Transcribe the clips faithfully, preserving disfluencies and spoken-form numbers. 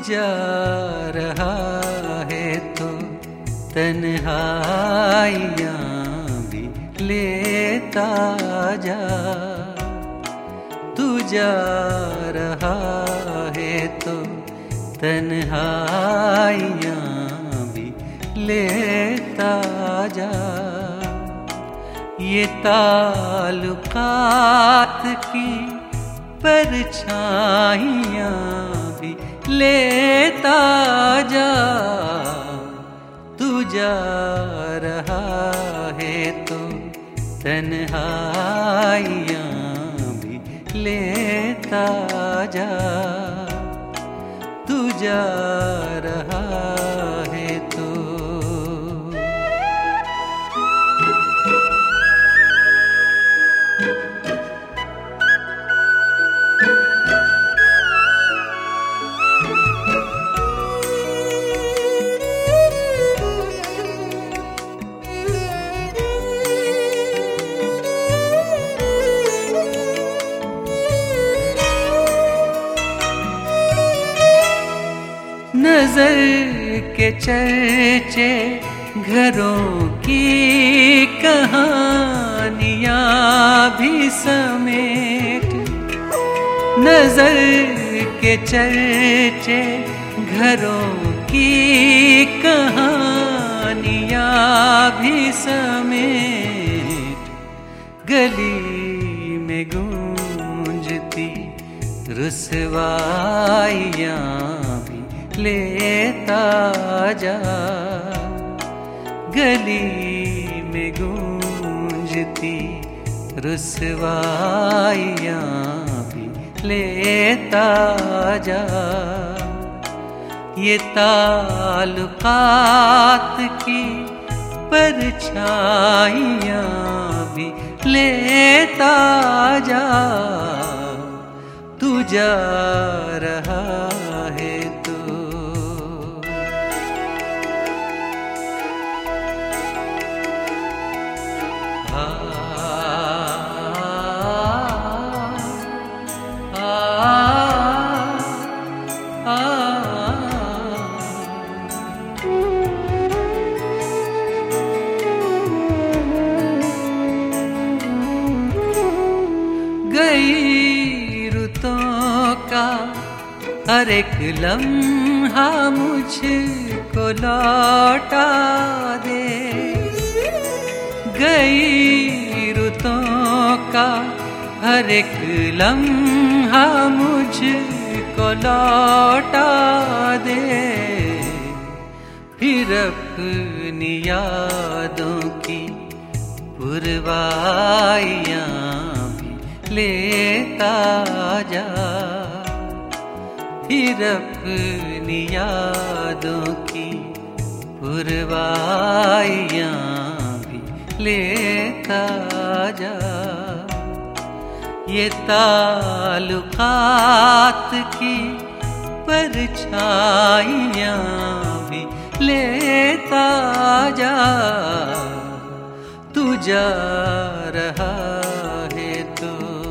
जा रहा है तो तन्हाइयाँ भी लेता जा। तू जा रहा है तो तन्हाइयाँ भी लेता जा। ये ताल्लुकात की परछाइयाँ भी लेता जा। तू जा रहा है तो तन्हाइयाँ भी लेता जा। तू जा रहा है तो। नजर के चर्चे घरों की कहानियाँ भी समेट। नजर के चर्चे घरों की कहानियाँ भी समेट। गली में गूंजती रुसवाइयाँ लेता जा। गली में गूंजती रुसवाइयाँ भी लेता जा। ये ताल्लुकात की परछाइयाँ भी लेता जा। तू जा रहा है तो। गई रुतों का हर एक लम्हा मुझको लौटा दे। गई रुतों का हर एक लम्हा मुझको लौटा दे। फिर अपनी यादों की पुरवाइयाँ लेता जा। फिर अपनी यादों की पुरवाइयाँ भी लेता जा। ये ताल्लुकात की परछाइयाँ भी लेता जा। तू जा रहा है तो।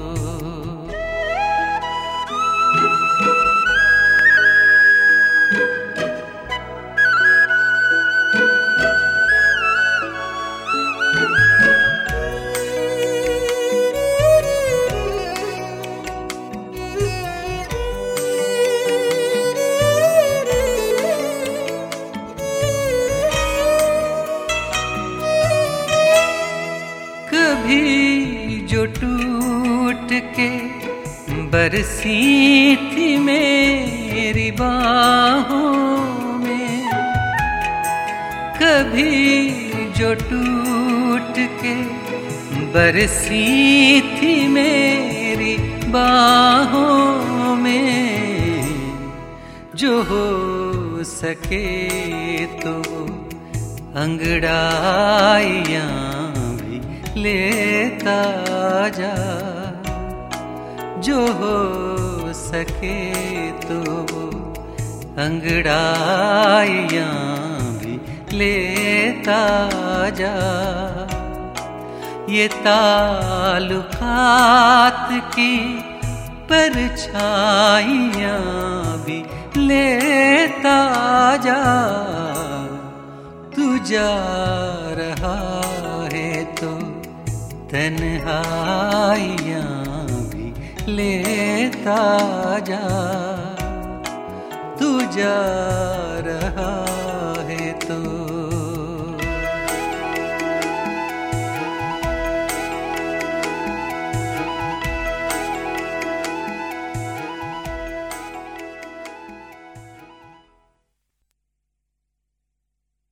कभी जो टूट के बरसी थी मेरी बाहों में। कभी जो टूट के बरसी थी मेरी बाहों में। जो हो सके तो अंगड़ाइयाँ लेता जा। जो हो सके तो अंगड़ाइयाँ भी लेता जा। ये ताल्लुकात की परछाइयाँ भी लेता जा। तू जा रहा है तो तन्हाइयाँ भी लेता जा। तू जा